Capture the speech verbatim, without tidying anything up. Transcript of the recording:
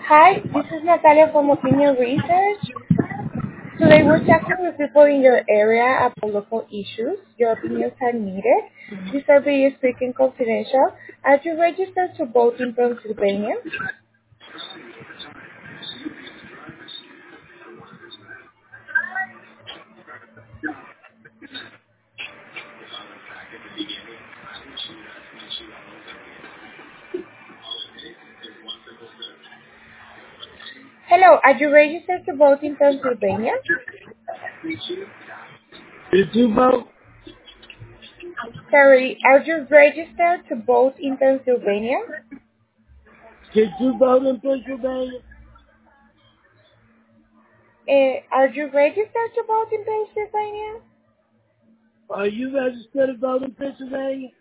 Hi, this is Natalia from Opinion Research. Today we're talking with people in your area about local issues. Your opinions are needed. This survey is quick and confidential. Are you registered to vote in Pennsylvania? Hello, are you registered to vote in Pennsylvania? Did you vote? Sorry, are you registered to vote in Pennsylvania? Did you vote in Pennsylvania? Uh, are you registered to vote in Pennsylvania? Are you registered to vote in Pennsylvania?